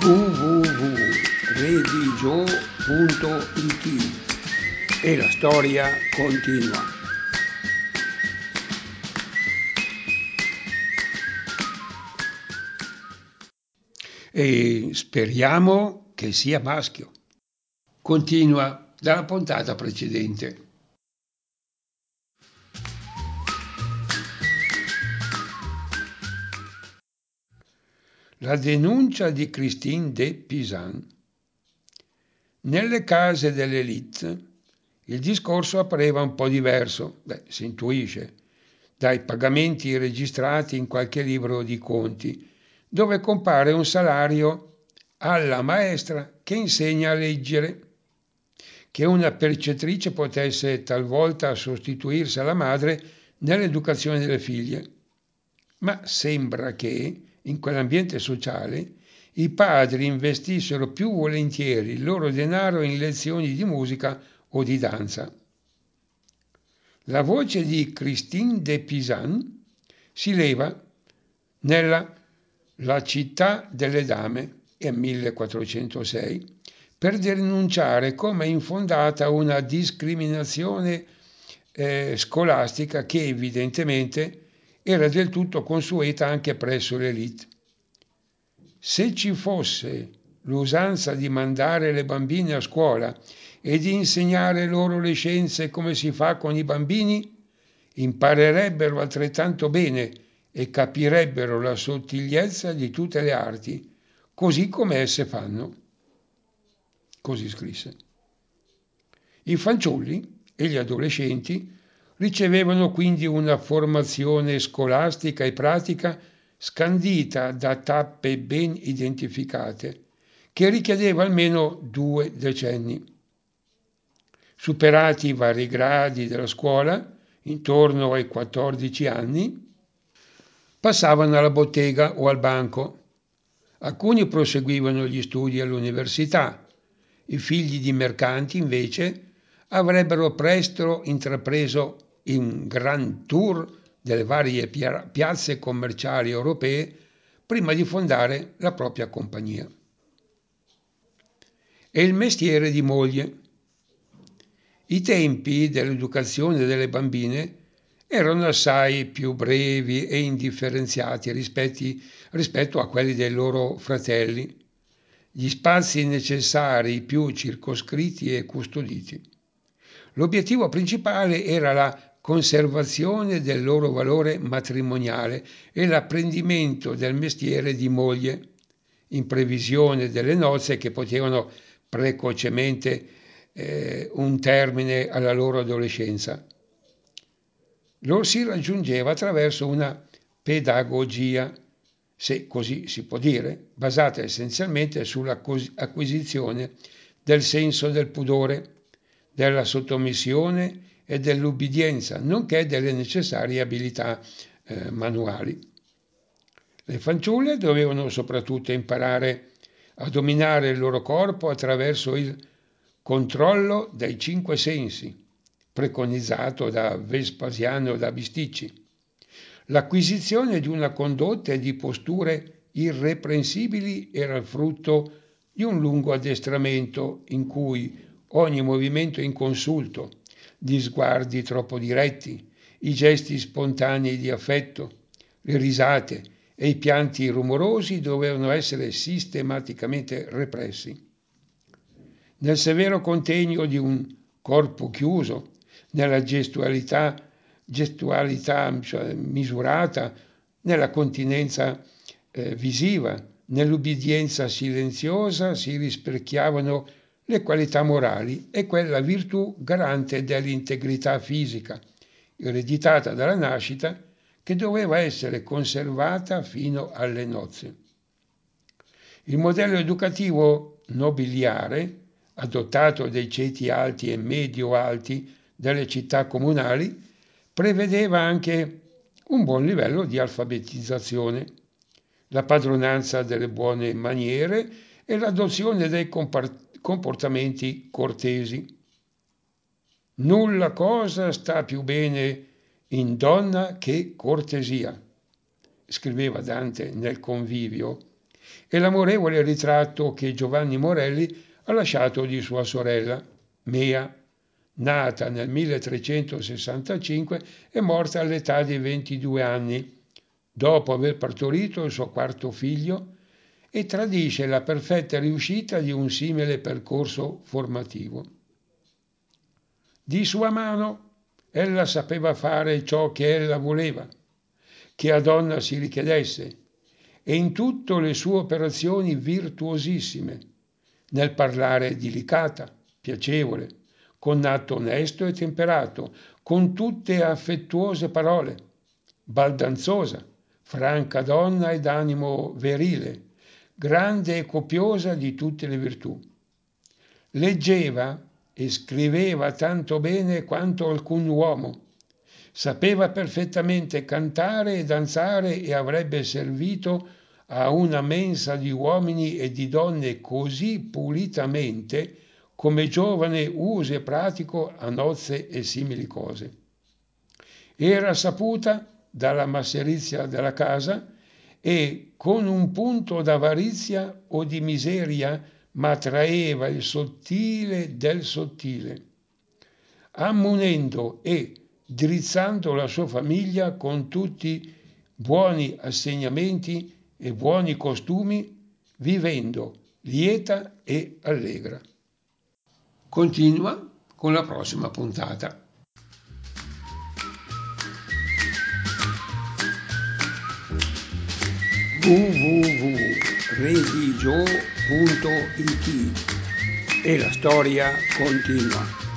www.redigio.it e la storia continua. E speriamo che sia maschio. Continua dalla puntata precedente. La denuncia di Christine de Pisan. Nelle case dell'élite il discorso appariva un po' diverso, si intuisce, dai pagamenti registrati in qualche libro di conti, dove compare un salario alla maestra che insegna a leggere. Che una percettrice potesse talvolta sostituirsi alla madre nell'educazione delle figlie. Ma sembra che, in quell'ambiente sociale, i padri investissero più volentieri il loro denaro in lezioni di musica o di danza. La voce di Christine de Pisan si leva nella La città delle dame, è 1406, per denunciare come infondata una discriminazione scolastica che evidentemente era del tutto consueta anche presso l'élite. Se ci fosse l'usanza di mandare le bambine a scuola e di insegnare loro le scienze come si fa con i bambini, imparerebbero altrettanto bene e capirebbero la sottigliezza di tutte le arti, così come esse fanno. Così scrisse. I fanciulli e gli adolescenti ricevevano quindi una formazione scolastica e pratica scandita da tappe ben identificate, che richiedeva almeno 2 decenni. Superati i vari gradi della scuola, intorno ai 14 anni, passavano alla bottega o al banco. Alcuni proseguivano gli studi all'università. I figli di mercanti, invece, avrebbero presto intrapreso un grand tour delle varie piazze commerciali europee prima di fondare la propria compagnia. E il mestiere di moglie. I tempi dell'educazione delle bambine erano assai più brevi e indifferenziati rispetto a quelli dei loro fratelli, gli spazi necessari più circoscritti e custoditi. L'obiettivo principale era la conservazione del loro valore matrimoniale e l'apprendimento del mestiere di moglie, in previsione delle nozze che potevano precocemente un termine alla loro adolescenza. Lo si raggiungeva attraverso una pedagogia, se così si può dire, basata essenzialmente sull'acquisizione del senso del pudore, della sottomissione e dell'ubbidienza, nonché delle necessarie abilità manuali. Le fanciulle dovevano soprattutto imparare a dominare il loro corpo attraverso il controllo dei 5 sensi, preconizzato da Vespasiano da Bisticci. L'acquisizione di una condotta e di posture irreprensibili era il frutto di un lungo addestramento in cui ogni movimento inconsulto, gli sguardi troppo diretti, i gesti spontanei di affetto, le risate e i pianti rumorosi dovevano essere sistematicamente repressi. Nel severo contegno di un corpo chiuso, nella gestualità cioè misurata, nella continenza visiva, nell'ubbidienza silenziosa si rispecchiavano le qualità morali e quella virtù garante dell'integrità fisica, ereditata dalla nascita, che doveva essere conservata fino alle nozze. Il modello educativo nobiliare, adottato dai ceti alti e medio-alti delle città comunali, prevedeva anche un buon livello di alfabetizzazione, la padronanza delle buone maniere e l'adozione dei comportamenti cortesi. Nulla cosa sta più bene in donna che cortesia, scriveva Dante nel Convivio, e l'amorevole ritratto che Giovanni Morelli ha lasciato di sua sorella, Mea, nata nel 1365 e morta all'età di 22 anni, dopo aver partorito il suo quarto figlio, e tradisce la perfetta riuscita di un simile percorso formativo. Di sua mano ella sapeva fare ciò che ella voleva, che a donna si richiedesse, e in tutte le sue operazioni virtuosissime, nel parlare delicata, piacevole, con atto onesto e temperato, con tutte affettuose parole, baldanzosa, franca donna ed animo virile, grande e copiosa di tutte le virtù. Leggeva e scriveva tanto bene quanto alcun uomo. Sapeva perfettamente cantare e danzare e avrebbe servito a una mensa di uomini e di donne così pulitamente come giovane uso e pratico a nozze e simili cose. Era saputa dalla masserizia della casa e con un punto d'avarizia o di miseria ma traeva il sottile del sottile, ammonendo e drizzando la sua famiglia con tutti buoni assegnamenti e buoni costumi, vivendo lieta e allegra. Continua con la prossima puntata. www.religio.it e la storia continua.